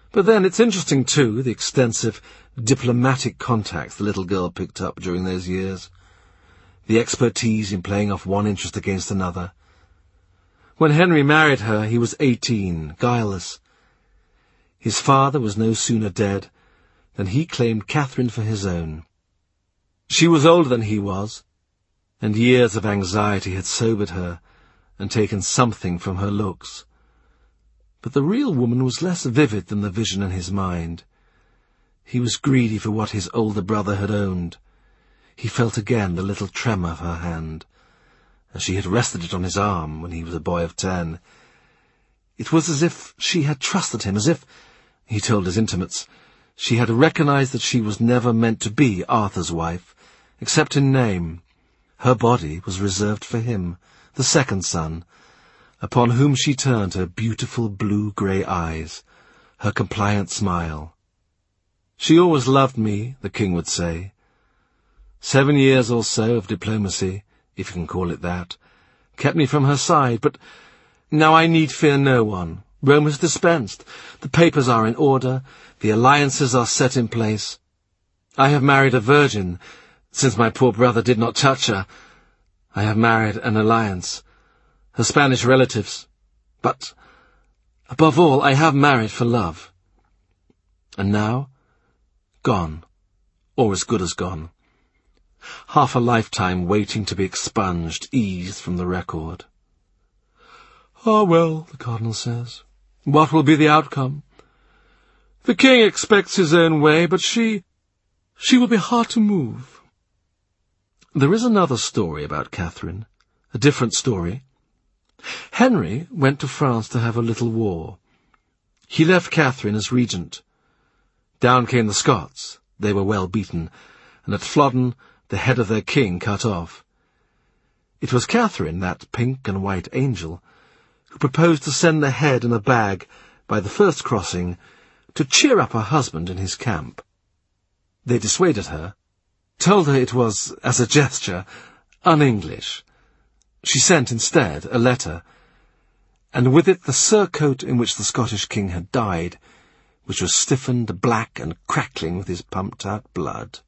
But then it's interesting, too, the extensive diplomatic contacts the little girl picked up during those years. The expertise in playing off one interest against another. When Henry married her, he was 18, guileless. His father was no sooner dead than he claimed Catherine for his own. She was older than he was, and years of anxiety had sobered her and taken something from her looks. But the real woman was less vivid than the vision in his mind. He was greedy for what his older brother had owned. He felt again the little tremor of her hand, as she had rested it on his arm when he was a boy of 10. It was as if she had trusted him, as if, he told his intimates, she had recognized that she was never meant to be Arthur's wife, except in name. Her body was reserved for him, the second son, upon whom she turned her beautiful blue-grey eyes, her compliant smile. She always loved me, the king would say. 7 years or so of diplomacy, if you can call it that, kept me from her side, but now I need fear no one. Rome has dispensed. The papers are in order. The alliances are set in place. I have married a virgin, since my poor brother did not touch her. I have married an alliance, her Spanish relatives. But, above all, I have married for love. And now, gone, or as good as gone. Half a lifetime waiting to be expunged, eased from the record. Ah, well, the cardinal says, what will be the outcome? The king expects his own way, but she will be hard to move. There is another story about Catherine, a different story. Henry went to France to have a little war. He left Catherine as regent. Down came the Scots. They were well beaten, and at Flodden the head of their king cut off. It was Catherine, that pink and white angel, who proposed to send the head in a bag by the first crossing to cheer up her husband in his camp. They dissuaded her, told her it was, as a gesture, un-English. She sent instead a letter, and with it the surcoat in which the Scottish king had died, which was stiffened, black and crackling with his pumped-out blood.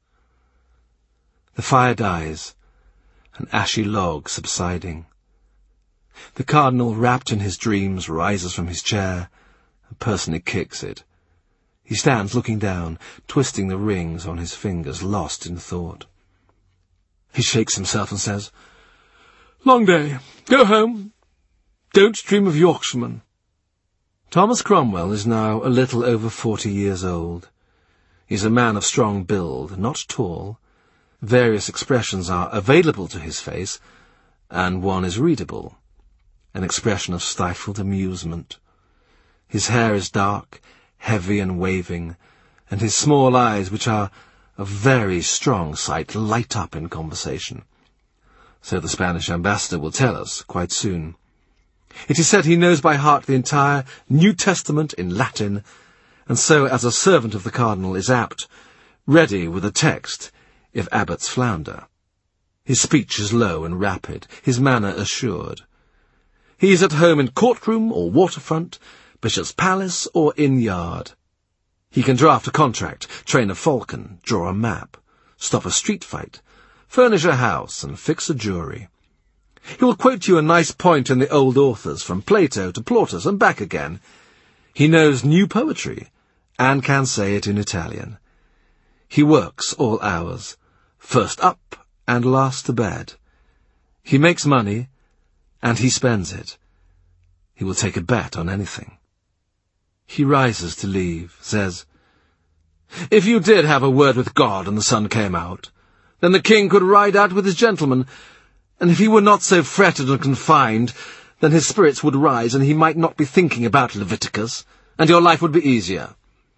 The fire dies, an ashy log subsiding. The cardinal, wrapped in his dreams, rises from his chair and personally kicks it. He stands looking down, twisting the rings on his fingers, lost in thought. He shakes himself and says, "Long day. Go home. Don't dream of Yorkshiremen." Thomas Cromwell is now a little over 40 years old. He's a man of strong build, not tall. Various expressions are available to his face, and one is readable, an expression of stifled amusement. His hair is dark, heavy and waving, and his small eyes, which are of very strong sight, light up in conversation. So the Spanish ambassador will tell us quite soon. It is said he knows by heart the entire New Testament in Latin, and so, as a servant of the cardinal, is apt, ready with a text, if abbots flounder. His speech is low and rapid, his manner assured. He is at home in courtroom or waterfront, bishop's palace or inn-yard. He can draft a contract, train a falcon, draw a map, stop a street fight, furnish a house, and fix a jury. He will quote you a nice point in the old authors, from Plato to Plautus and back again. He knows new poetry, and can say it in Italian. He works all hours, first up and last to bed. He makes money, and he spends it. He will take a bet on anything. He rises to leave, says, "If you did have a word with God and the sun came out, then the king could ride out with his gentlemen, and if he were not so fretted and confined, then his spirits would rise, and he might not be thinking about Leviticus, and your life would be easier.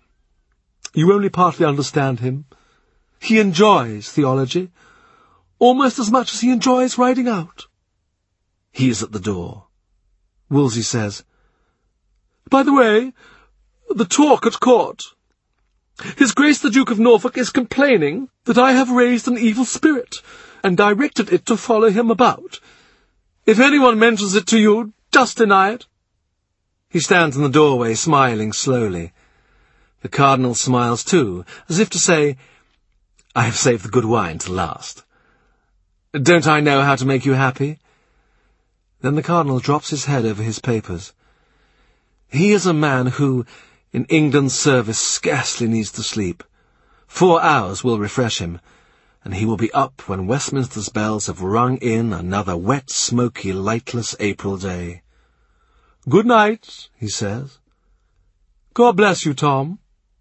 You only partly understand him. He enjoys theology, almost as much as he enjoys riding out." He is at the door. Wolsey says, "By the way, the talk at court. His Grace the Duke of Norfolk is complaining that I have raised an evil spirit, and directed it to follow him about. If anyone mentions it to you, just deny it." He stands in the doorway, smiling slowly. The cardinal smiles too, as if to say, I have saved the good wine to last. Don't I know how to make you happy? Then the cardinal drops his head over his papers. He is a man who, in England's service, scarcely needs to sleep. 4 hours will refresh him, and he will be up when Westminster's bells have rung in another wet, smoky, lightless April day. Good night, he says. God bless you, Tom.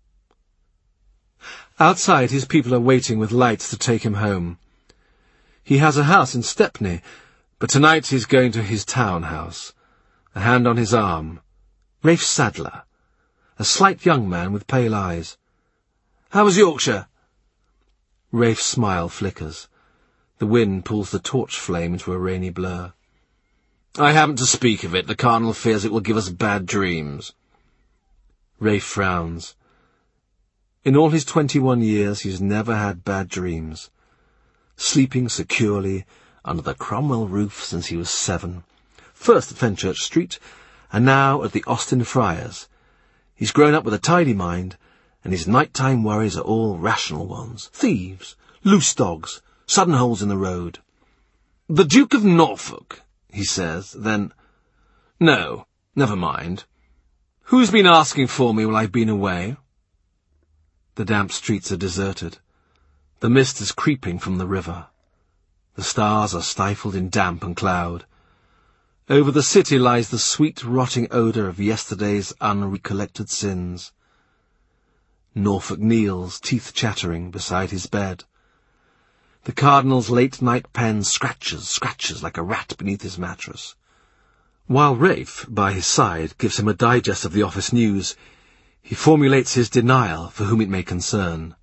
Outside, his people are waiting with lights to take him home. He has a house in Stepney, but tonight he's going to his town house. A hand on his arm. Rafe Sadler, a slight young man with pale eyes. How was Yorkshire? Rafe's smile flickers. The wind pulls the torch flame into a rainy blur. I haven't to speak of it. The cardinal fears it will give us bad dreams. Rafe frowns. In all his 21 years, he's never had bad dreams. Sleeping securely under the Cromwell roof since he was 7, first at Fenchurch Street, and now at the Austin Friars. He's grown up with a tidy mind, and his nighttime worries are all rational ones. Thieves, loose dogs, sudden holes in the road. The Duke of Norfolk, he says, then, no, never mind. Who's been asking for me while I've been away? The damp streets are deserted. The mist is creeping from the river. The stars are stifled in damp and cloud. Over the city lies the sweet, rotting odour of yesterday's unrecollected sins. Norfolk kneels, teeth chattering, beside his bed. The cardinal's late-night pen scratches like a rat beneath his mattress. While Rafe, by his side, gives him a digest of the office news, he formulates his denial for whom it may concern.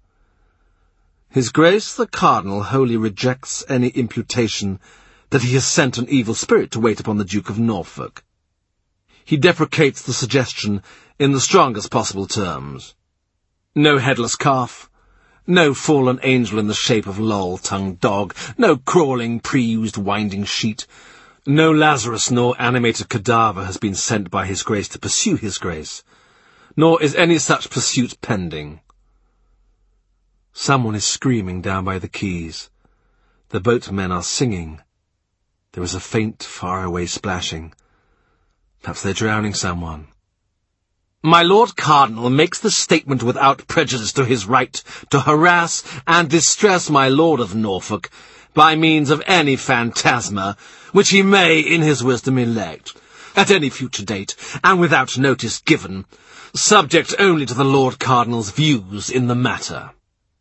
His Grace the Cardinal wholly rejects any imputation that he has sent an evil spirit to wait upon the Duke of Norfolk. He deprecates the suggestion in the strongest possible terms. No headless calf, no fallen angel in the shape of loll-tongued dog, no crawling, pre-used winding sheet, no Lazarus nor animated cadaver has been sent by his Grace to pursue his Grace, nor is any such pursuit pending. Someone is screaming down by the quays. The boatmen are singing. There is a faint, faraway splashing. Perhaps they're drowning someone. My Lord Cardinal makes the statement without prejudice to his right to harass and distress my Lord of Norfolk by means of any phantasma which he may, in his wisdom, elect, at any future date, and without notice given, subject only to the Lord Cardinal's views in the matter.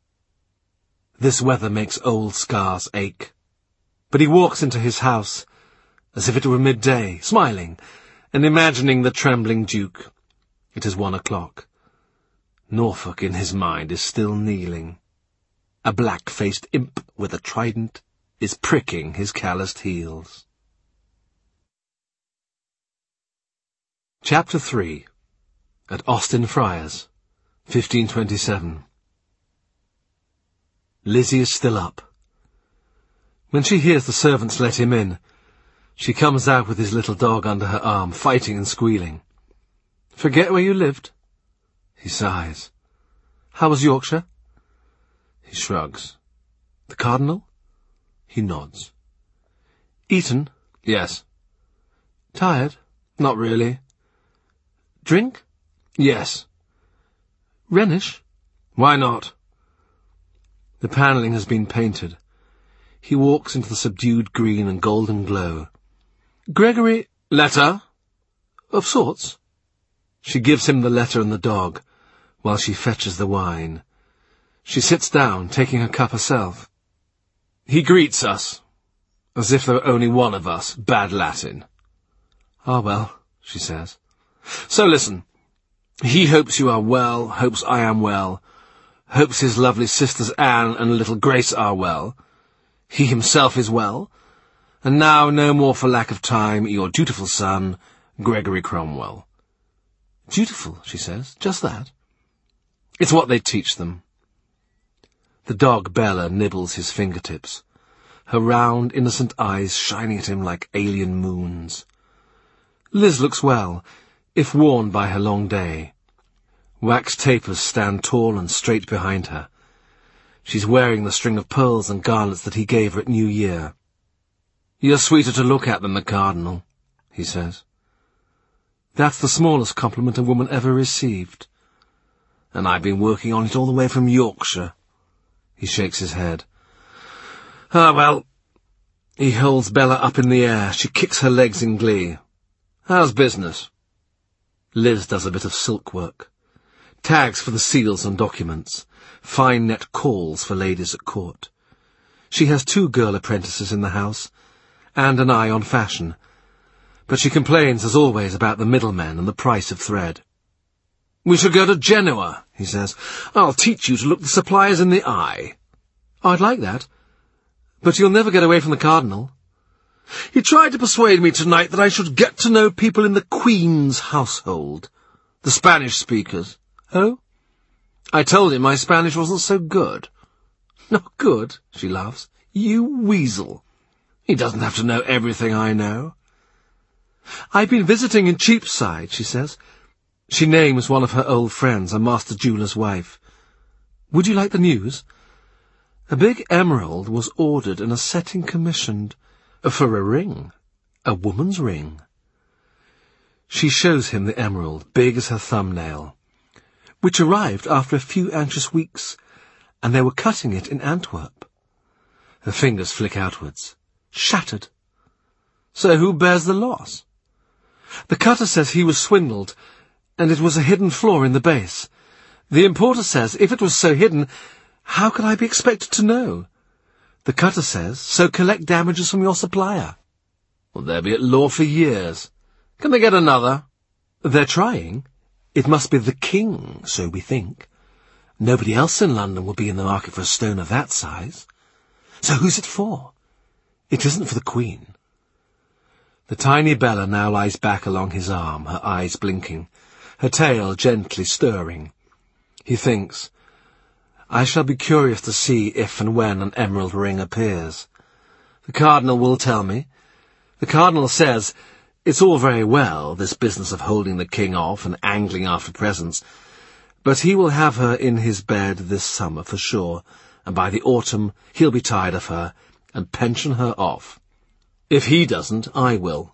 This weather makes old scars ache. But he walks into his house, as if it were midday, smiling, and imagining the trembling Duke. It is 1 o'clock. Norfolk, in his mind, is still kneeling. A black-faced imp with a trident is pricking his calloused heels. Chapter 3. At Austin Friars, 1527. Lizzie is still up. When she hears the servants let him in, she comes out with his little dog under her arm, fighting and squealing. Forget where you lived? He sighs. How was Yorkshire? He shrugs. The Cardinal? He nods. Eton? Yes. Tired? Not really. Drink? Yes. Rhenish? Why not? The panelling has been painted. He walks into the subdued green and golden glow. Gregory... Letter? Of sorts. She gives him the letter and the dog, while she fetches the wine. She sits down, taking her cup herself. He greets us, as if there were only one of us, bad Latin. Ah, well, she says. So listen. He hopes you are well, hopes I am well, hopes his lovely sisters Anne and little Grace are well. He himself is well, and now, no more for lack of time, your dutiful son, Gregory Cromwell. Dutiful, she says, just that. It's what they teach them. The dog Bella nibbles his fingertips, her round, innocent eyes shining at him like alien moons. Liz looks well, if worn by her long day. Wax tapers stand tall and straight behind her. She's wearing the string of pearls and garnets that he gave her at New Year. "You're sweeter to look at than the Cardinal," he says. "That's the smallest compliment a woman ever received. And I've been working on it all the way from Yorkshire." He shakes his head. "Ah, well." He holds Bella up in the air. She kicks her legs in glee. "How's business?" Liz does a bit of silk work. Tags for the seals and documents. Fine net calls for ladies at court. She has 2 girl apprentices in the house, and an eye on fashion. But she complains, as always, about the middlemen and the price of thread. "We should go to Genoa," he says. "I'll teach you to look the suppliers in the eye." "I'd like that. But you'll never get away from the Cardinal." "He tried to persuade me tonight that I should get to know people in the Queen's household. The Spanish speakers." "Oh?" "I told him my Spanish wasn't so good." "Not good?" she laughs. "You weasel. He doesn't have to know everything I know." "I've been visiting in Cheapside," she says. She names one of her old friends, a master jeweller's wife. "Would you like the news? A big emerald was ordered and a setting commissioned. For a ring. A woman's ring." She shows him the emerald, big as her thumbnail, which arrived after a few anxious weeks, and they were cutting it in Antwerp. Her fingers flick outwards. "Shattered." "So who bears the loss?" "The cutter says he was swindled, and it was a hidden flaw in the base. The importer says if it was so hidden, how could I be expected to know? The cutter says, so collect damages from your supplier." "Well, they'll be at law for years. Can they get another?" "They're trying. It must be the King, so we think. Nobody else in London will be in the market for a stone of that size. So who's it for? It isn't for the Queen." The tiny Bella now lies back along his arm, her eyes blinking, her tail gently stirring. He thinks, "I shall be curious to see if and when an emerald ring appears. The Cardinal will tell me. The Cardinal says it's all very well, this business of holding the King off and angling after presents, but he will have her in his bed this summer for sure, and by the autumn he'll be tired of her and pension her off. If he doesn't, I will.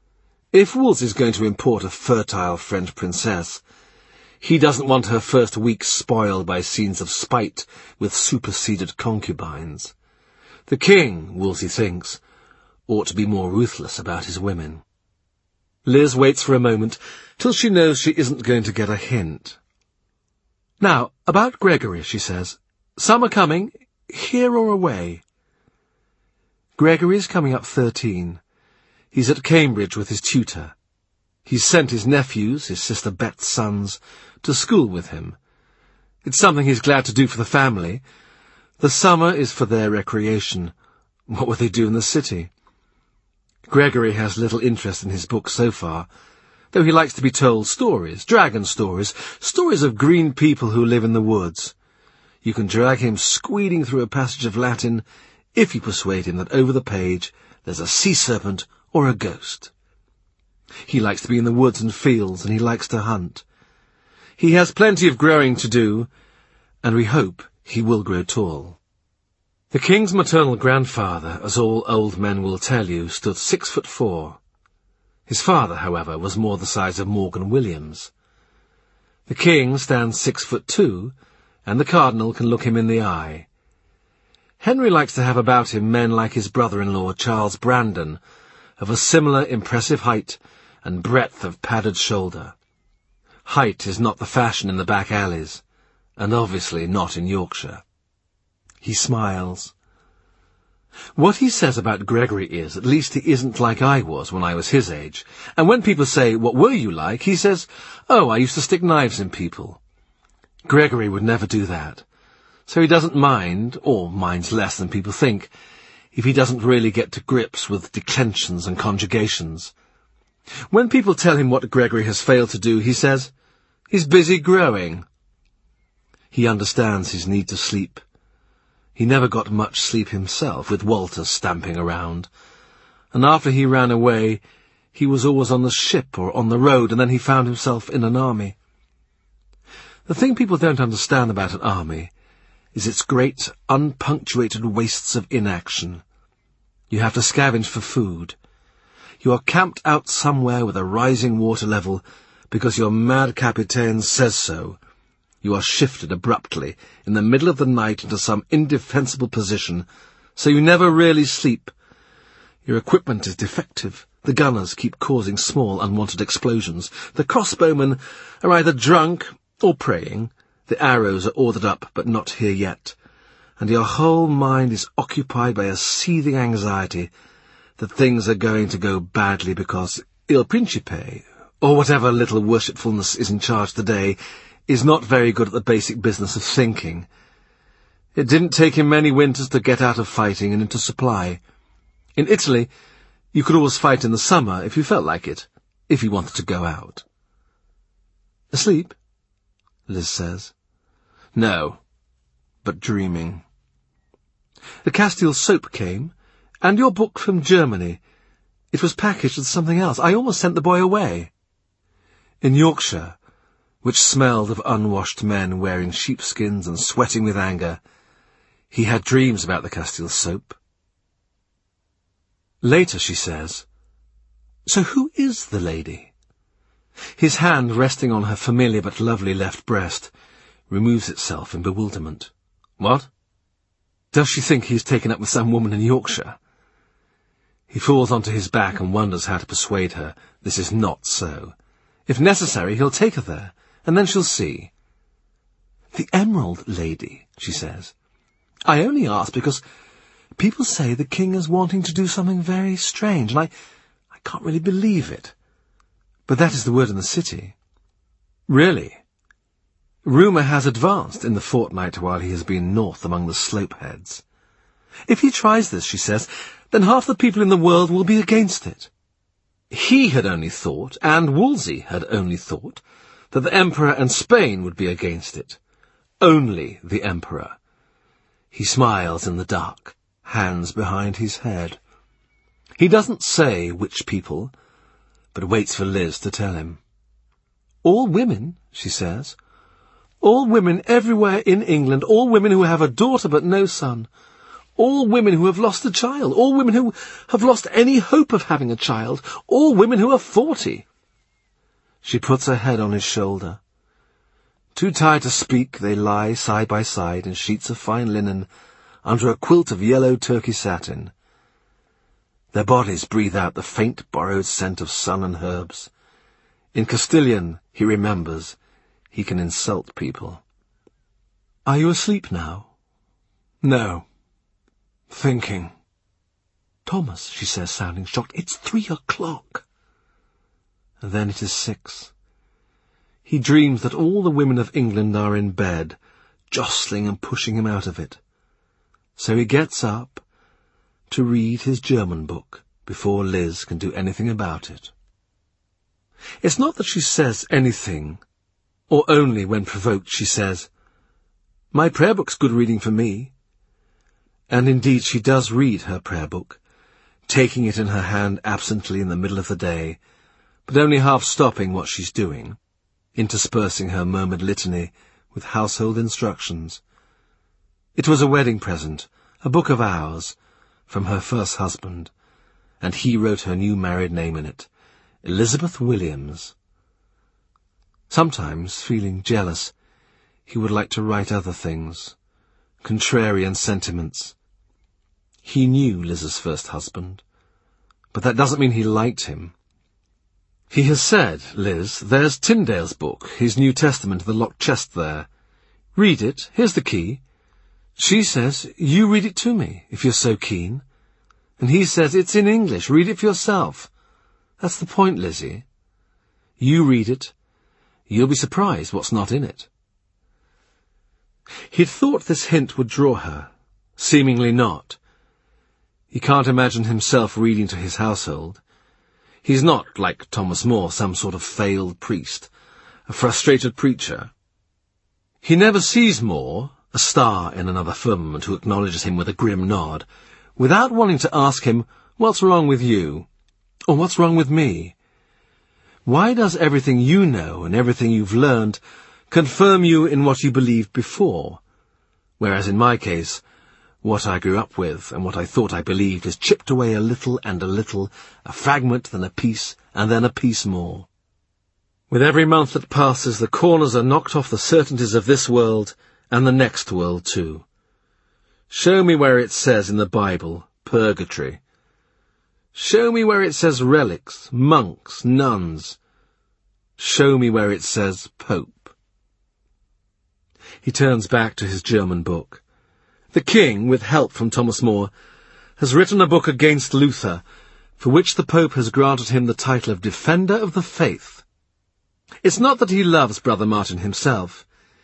If Wolsey's going to import a fertile French princess, he doesn't want her first week spoiled by scenes of spite with superseded concubines. The King, Wolsey thinks, ought to be more ruthless about his women." Liz waits for a moment, till she knows she isn't going to get a hint. "Now, about Gregory," she says. "Some are coming, here or away." Gregory's coming up 13. He's at Cambridge with his tutor. He's sent his nephews, his sister Bet's sons, to school with him. It's something he's glad to do for the family. The summer is for their recreation. What would they do in the city? Gregory has little interest in his book so far, though he likes to be told stories, dragon stories, stories of green people who live in the woods. You can drag him squealing through a passage of Latin if you persuade him that over the page there's a sea serpent or a ghost. He likes to be in the woods and fields, and he likes to hunt. He has plenty of growing to do, and we hope he will grow tall. The King's maternal grandfather, as all old men will tell you, stood 6'4". His father, however, was more the size of Morgan Williams. The King stands 6'2", and the Cardinal can look him in the eye. Henry likes to have about him men like his brother-in-law Charles Brandon, of a similar impressive height and breadth of padded shoulder. Height is not the fashion in the back alleys, and obviously not in Yorkshire. He smiles. What he says about Gregory is, at least he isn't like I was when I was his age, and when people say, "What were you like?" he says, "Oh, I used to stick knives in people." Gregory would never do that, so he doesn't mind, or minds less than people think, if he doesn't really get to grips with declensions and conjugations. When people tell him what Gregory has failed to do, he says, "He's busy growing." He understands his need to sleep. He never got much sleep himself, with Walter stamping around. And after he ran away, he was always on the ship or on the road, and then he found himself in an army. The thing people don't understand about an army is its great, unpunctuated wastes of inaction. You have to scavenge for food. You are camped out somewhere with a rising water level because your mad capitaine says so. You are shifted abruptly in the middle of the night into some indefensible position, so you never really sleep. Your equipment is defective. The gunners keep causing small, unwanted explosions. The crossbowmen are either drunk or praying. The arrows are ordered up, but not here yet. And your whole mind is occupied by a seething anxiety that things are going to go badly because Il Principe, or whatever little worshipfulness is in charge today, is not very good at the basic business of thinking. It didn't take him many winters to get out of fighting and into supply. In Italy, you could always fight in the summer if you felt like it, if you wanted to go out. Asleep? Liz says. No, but dreaming. The Castile soap came, and your book from Germany. It was packaged with something else. I almost sent the boy away. In Yorkshire, which smelled of unwashed men wearing sheepskins and sweating with anger, he had dreams about the Castile soap. Later, she says, "So who is the lady?" His hand, resting on her familiar but lovely left breast, removes itself in bewilderment. What? Does she think he's taken up with some woman in Yorkshire? He falls onto his back and wonders how to persuade her this is not so. If necessary, he'll take her there, and then she'll see. "The Emerald Lady," she says. "I only ask because people say the king is wanting to do something very strange, and I can't really believe it. But that is the word in the city." "Really?" "Rumour has advanced in the fortnight while he has been north among the slopeheads. If he tries this," she says, "then half the people in the world will be against it." He had only thought, and Wolsey had only thought, that the Emperor and Spain would be against it. Only the Emperor. He smiles in the dark, hands behind his head. He doesn't say which people, but waits for Liz to tell him. "All women," she says. "All women everywhere in England, all women who have a daughter but no son. All women who have lost a child, all women who have lost any hope of having a child, all women who are 40. She puts her head on his shoulder. Too tired to speak, they lie side by side in sheets of fine linen under a quilt of yellow Turkey satin. Their bodies breathe out the faint borrowed scent of sun and herbs. In Castilian, he remembers, he can insult people. "Are you asleep now?" "No. Thinking." "Thomas," she says, sounding shocked, "it's 3:00. And then it is 6. He dreams that all the women of England are in bed, jostling and pushing him out of it. So he gets up to read his German book before Liz can do anything about it. It's not that she says anything, or only when provoked she says, "My prayer book's good reading for me." And indeed she does read her prayer book, taking it in her hand absently in the middle of the day, but only half stopping what she's doing, interspersing her murmured litany with household instructions. It was a wedding present, a book of hours, from her first husband, and he wrote her new married name in it, Elizabeth Williams. Sometimes, feeling jealous, he would like to write other things, contrarian sentiments. He knew Liz's first husband, but that doesn't mean he liked him. He has said, "Liz, there's Tyndale's book, his New Testament, the locked chest there. Read it, here's the key." She says, "You read it to me, if you're so keen." And he says, "It's in English, read it for yourself." That's the point, Lizzie. You read it, you'll be surprised what's not in it. He'd thought this hint would draw her, seemingly not. He can't imagine himself reading to his household. He's not, like Thomas More, some sort of failed priest, a frustrated preacher. He never sees More, a star in another firmament who acknowledges him with a grim nod, without wanting to ask him, "What's wrong with you?" or "What's wrong with me?" Why does everything you know and everything you've learned confirm you in what you believed before, whereas in my case, what I grew up with and what I thought I believed is chipped away a little and a little, a fragment, then a piece, and then a piece more. With every month that passes, the corners are knocked off the certainties of this world and the next world too. Show me where it says in the Bible, purgatory. Show me where it says relics, monks, nuns. Show me where it says Pope. He turns back to his German book. The king, with help from Thomas More, has written a book against Luther, for which the Pope has granted him the title of Defender of the Faith. It's not that he loves Brother Martin himself.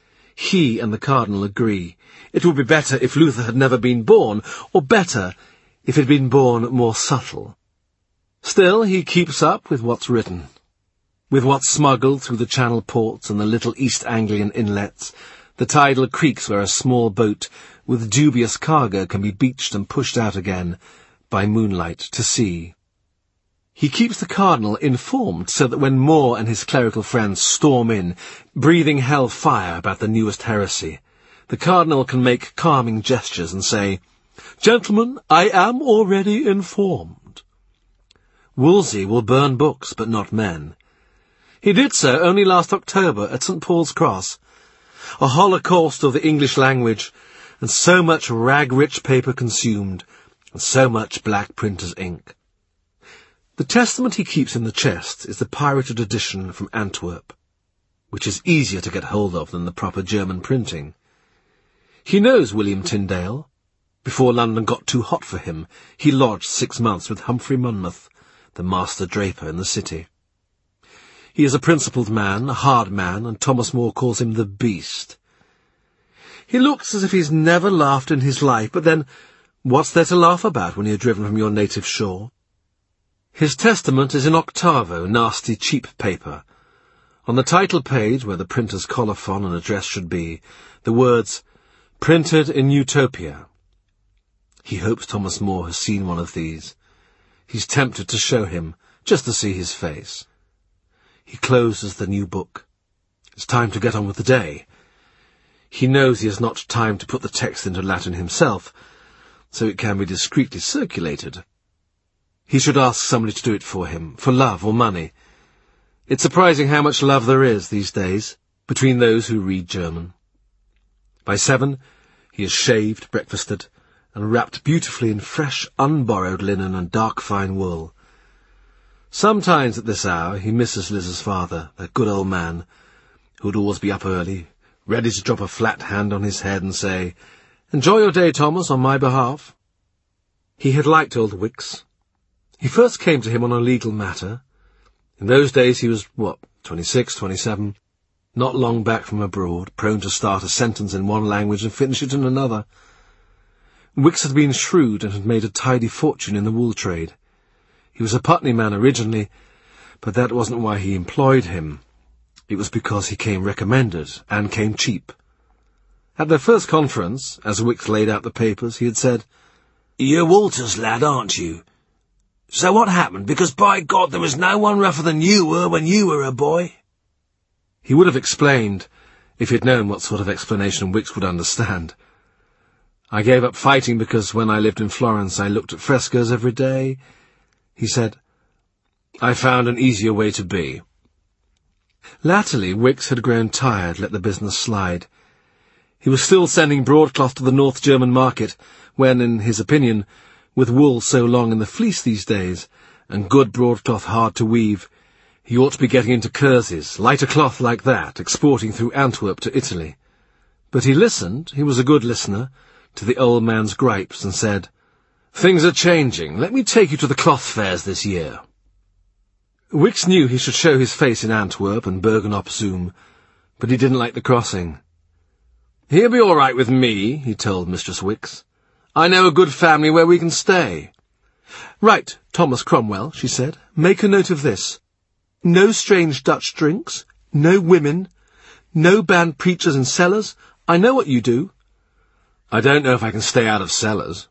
He and the Cardinal agree. It would be better if Luther had never been born, or better if he'd been born more subtle. Still, he keeps up with what's written, with what's smuggled through the Channel ports and the little East Anglian inlets, the tidal creeks where a small boat with dubious cargo can be beached and pushed out again by moonlight to sea. He keeps the Cardinal informed so that when More and his clerical friends storm in, breathing hell fire about the newest heresy, the Cardinal can make calming gestures and say, "Gentlemen, I am already informed." Wolsey will burn books, but not men. He did so only last October at St. Paul's Cross, a holocaust of the English language, and so much rag-rich paper consumed, and so much black printer's ink. The Testament he keeps in the chest is the pirated edition from Antwerp, which is easier to get hold of than the proper German printing. He knows William Tyndale. Before London got too hot for him, he lodged 6 months with Humphrey Monmouth, the master draper in the city. He is a principled man, a hard man, and Thomas More calls him the Beast. He looks as if he's never laughed in his life, but then, what's there to laugh about when you're driven from your native shore? His testament is in octavo, nasty, cheap paper. On the title page, where the printer's colophon and address should be, the words, "Printed in Utopia." He hopes Thomas More has seen one of these. He's tempted to show him, just to see his face. He closes the new book. It's time to get on with the day. He knows he has not time to put the text into Latin himself, so it can be discreetly circulated. He should ask somebody to do it for him, for love or money. It's surprising how much love there is these days between those who read German. By 7, he is shaved, breakfasted, and wrapped beautifully in fresh, unborrowed linen and dark fine wool. Sometimes at this hour he misses Liz's father, that good old man, who would always be up early, ready to drop a flat hand on his head and say, "Enjoy your day, Thomas, on my behalf." He had liked old Wicks. He first came to him on a legal matter. In those days he was, 26, 27, not long back from abroad, prone to start a sentence in one language and finish it in another. Wicks had been shrewd and had made a tidy fortune in the wool trade. He was a Putney man originally, but that wasn't why he employed him. It was because he came recommended, and came cheap. At their first conference, as Wicks laid out the papers, he had said, "You're Walter's lad, aren't you? So what happened? Because, by God, there was no one rougher than you were when you were a boy." He would have explained, if he'd known what sort of explanation Wicks would understand. "I gave up fighting because when I lived in Florence I looked at frescoes every day," he said. "I found an easier way to be." Latterly, Wicks had grown tired, let the business slide. He was still sending broadcloth to the North German market, when, in his opinion, with wool so long in the fleece these days, and good broadcloth hard to weave, he ought to be getting into kerseys, lighter cloth like that, exporting through Antwerp to Italy. But he listened, he was a good listener, to the old man's gripes, and said, "Things are changing. Let me take you to the cloth fairs this year." Wicks knew he should show his face in Antwerp and Bergen-op-Zoom, but he didn't like the crossing. "He'll be all right with me," he told Mistress Wicks. "I know a good family where we can stay." "Right, Thomas Cromwell," she said. "Make a note of this. No strange Dutch drinks, no women, no banned preachers in cellars. I know what you do." "I don't know if I can stay out of cellars."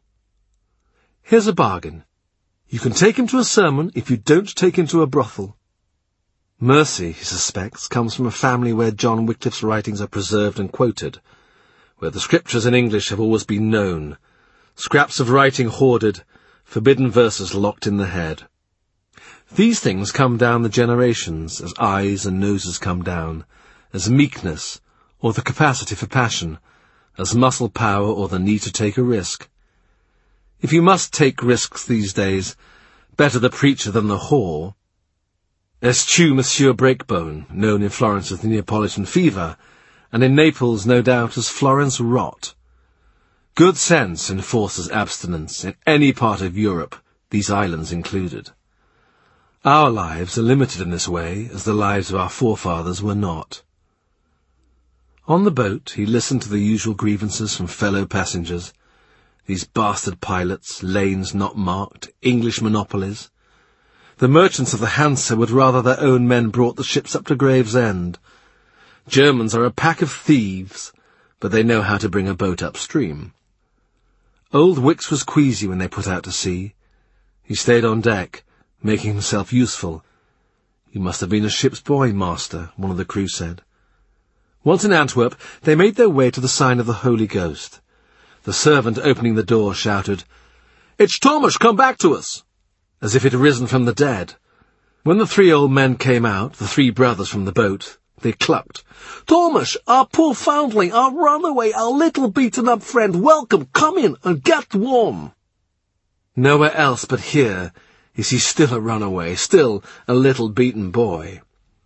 "Here's a bargain. You can take him to a sermon if you don't take him to a brothel." Mercy, he suspects, comes from a family where John Wycliffe's writings are preserved and quoted, where the scriptures in English have always been known, scraps of writing hoarded, forbidden verses locked in the head. These things come down the generations, as eyes and noses come down, as meekness, or the capacity for passion, as muscle power or the need to take a risk. If you must take risks these days, better the preacher than the whore. Eschew Monsieur Breakbone, known in Florence as the Neapolitan fever, and in Naples, no doubt, as Florence rot. Good sense enforces abstinence in any part of Europe, these islands included. Our lives are limited in this way, as the lives of our forefathers were not. On the boat, he listened to the usual grievances from fellow passengers. These bastard pilots, lanes not marked, English monopolies. The merchants of the Hansa would rather their own men brought the ships up to Gravesend. Germans are a pack of thieves, but they know how to bring a boat upstream. Old Wicks was queasy when they put out to sea. He stayed on deck, making himself useful. "You must have been a ship's boy, master," one of the crew said. Once in Antwerp, they made their way to the sign of the Holy Ghost. The servant opening the door shouted, "It's Thomas, come back to us!" as if it had risen from the dead. When the three old men came out, the three brothers from the boat, they clucked. "Thomas, our poor foundling, our runaway, our little beaten-up friend, welcome, come in and get warm." Nowhere else but here is he still a runaway, still a little beaten boy.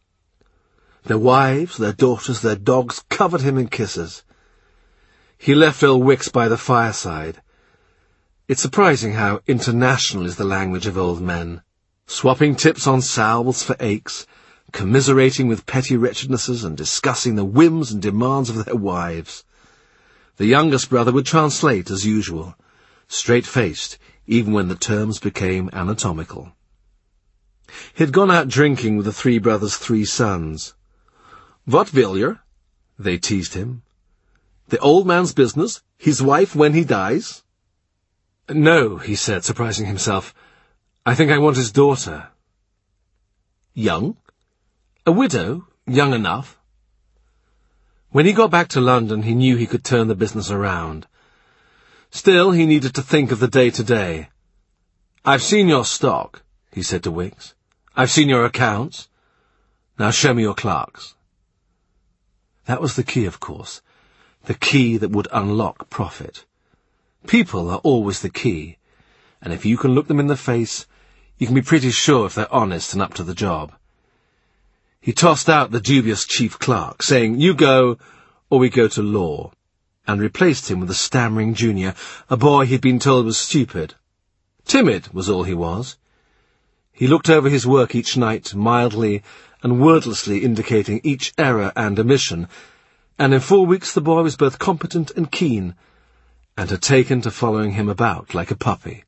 Their wives, their daughters, their dogs covered him in kisses. He left old Wicks by the fireside. It's surprising how international is the language of old men, swapping tips on salves for aches, commiserating with petty wretchednesses and discussing the whims and demands of their wives. The youngest brother would translate as usual, straight-faced, even when the terms became anatomical. He had gone out drinking with the three brothers' three sons. "What will yer?" they teased him. "The old man's business, his wife when he dies?" "No," he said, surprising himself. "I think I want his daughter." "Young? A widow? Young enough?" When he got back to London, he knew he could turn the business around. Still, he needed to think of the day-to-day. "I've seen your stock," he said to Wicks. "I've seen your accounts. Now show me your clerks." That was the key, of course, the key that would unlock profit. People are always the key, and if you can look them in the face, you can be pretty sure if they're honest and up to the job. He tossed out the dubious chief clerk, saying, "You go, or we go to law," and replaced him with a stammering junior, a boy he'd been told was stupid. Timid was all he was. He looked over his work each night, mildly and wordlessly indicating each error and omission, and in 4 weeks the boy was both competent and keen, and had taken to following him about like a puppy.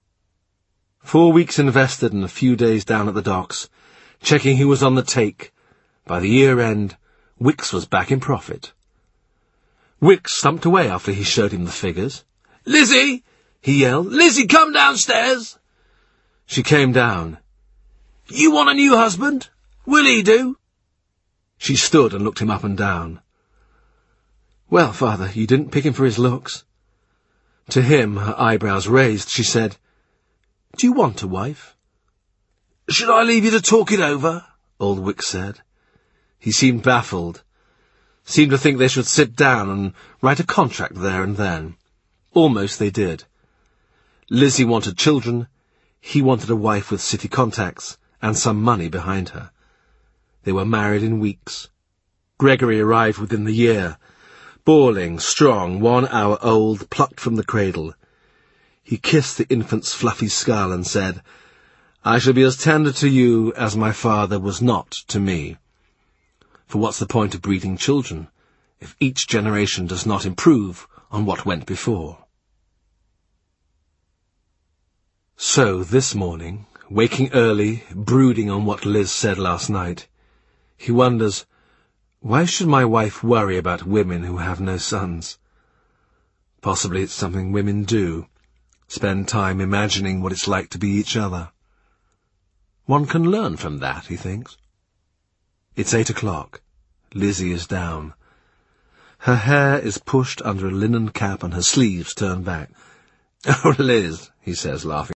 4 weeks invested and a few days down at the docks, checking who was on the take. By the year-end, Wicks was back in profit. Wicks stumped away after he showed him the figures. "Lizzie!" he yelled. "Lizzie, come downstairs!" She came down. "You want a new husband? Will he do?" She stood and looked him up and down. "Well, father, you didn't pick him for his looks." To him, her eyebrows raised, she said, "Do you want a wife?" "Should I leave you to talk it over?" old Wicks said. He seemed baffled, seemed to think they should sit down and write a contract there and then. Almost they did. Lizzie wanted children, he wanted a wife with city contacts and some money behind her. They were married in weeks. Gregory arrived within the year, bawling, strong, 1 hour old, plucked from the cradle. He kissed the infant's fluffy skull and said, "I shall be as tender to you as my father was not to me. For what's the point of breeding children if each generation does not improve on what went before?" So, this morning, waking early, brooding on what Liz said last night, he wonders, why should my wife worry about women who have no sons? Possibly it's something women do, spend time imagining what it's like to be each other. One can learn from that, he thinks. It's 8 o'clock. Lizzie is down. Her hair is pushed under a linen cap and her sleeves turned back. "Oh, Liz," he says, laughing.